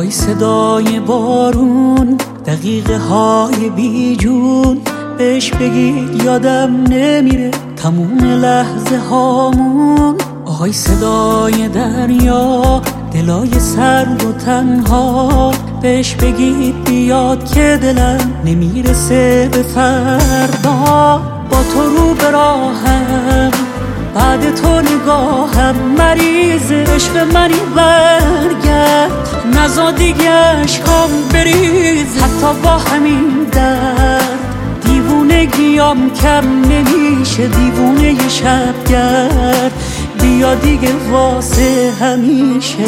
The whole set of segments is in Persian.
آهای صدای بارون، دقیقه های بی جون، بهش بگید یادم نمیره تموم لحظه هامون. آهای صدای دریا، دلای سرد و تنها، بهش بگید بیاد که دلم نمیرسه به فردا. با تو رو به راهم، بعد تو نگاهم، مریض عشق منی برگرد، نزا دیگه عشقام بریز حتی با همین درد. دیوونگیام کم نمیشه، دیوونه ی شبگرد، بیا دیگه واسه همیشه.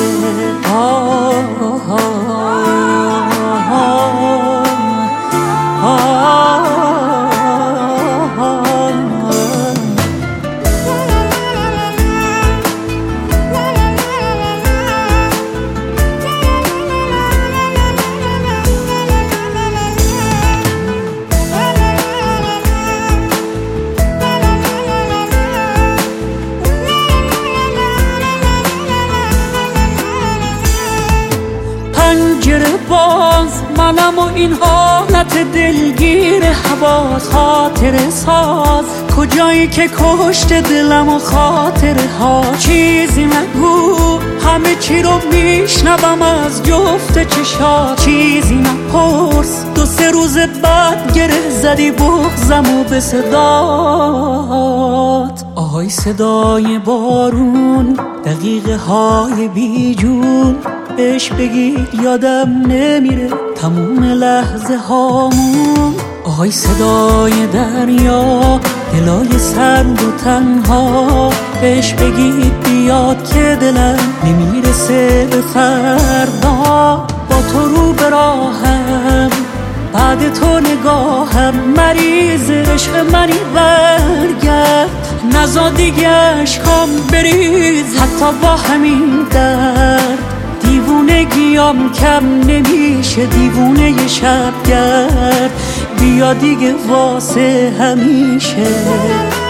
پنجره باز، منم و این حالت دلگیر حواس، خاطر ساز کجایی که کشت دلم و خاطره ها. چیزی نگو، همه چی رو میشنوم از جفت چشات. چیزی نپرس، 2-3 روز بعد گره زدی بغضمو به صدات. آهای صدای بارون، دقیقه های بی جون، بهش بگید یادم نمیره تموم لحظه هامون. آهای صدای دریا، دلای سرد و تنها، بهش بگید بیاد که دلم نمیرسه به فردا. با تو رو به راهم، بعد تو نگاهم، مریض عشق منی برگرد، نزا دیگه عشقام بریز حتی با همین درد. دیوونگیام کم نمیشه، دیوونه ی شبگرد، بیا دیگه واسه همیشه.